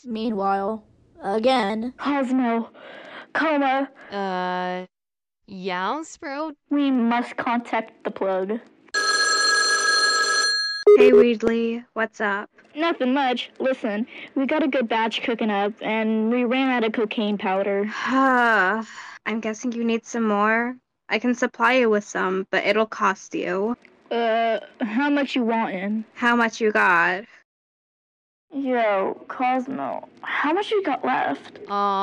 Meanwhile, again. Cosmo, Coma, Yeah, Sprout? we must contact the plug. Hey, Weedley, what's up? Nothing much. Listen, we got a good batch cooking up, and we ran out of cocaine powder. I'm guessing you need some more. I can supply you with some, but it'll cost you. How much you wantin'? How much you got? Yo, Cosmo, how much you got left?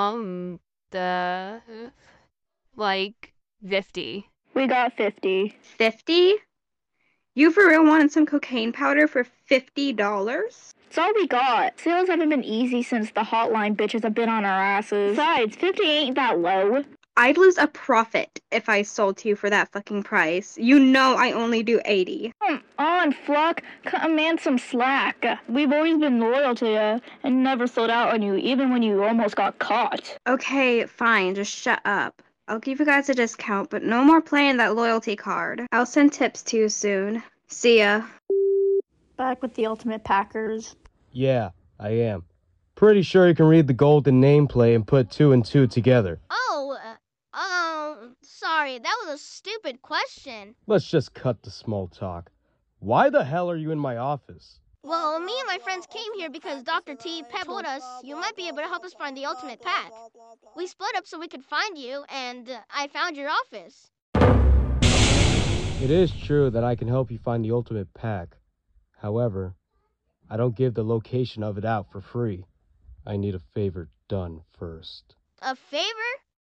Like 50. We got 50. 50? You for real wanted some cocaine powder for $50? It's all we got. Sales haven't been easy since the hotline bitches have been on our asses. Besides, 50 ain't that low. I'd lose a profit if I sold to you for that fucking price. You know I only do 80. Come on, Fluck. Cut a man some slack. We've always been loyal to you and never sold out on you, even when you almost got caught. Okay, fine, just shut up. I'll give you guys a discount, but no more playing that loyalty card. I'll send tips to you soon. See ya. Back with the Ultimate Packers. Yeah, I am. Pretty sure you can read the golden nameplate and put 2 and 2 together. Sorry, that was a stupid question. Let's just cut the small talk. Why the hell are you in my office? Well, me and my friends came here because Dr. T told us you might be able to help us find the ultimate pack. We split up so we could find you, and I found your office. It is true that I can help you find the ultimate pack. However, I don't give the location of it out for free. I need a favor done first. A favor?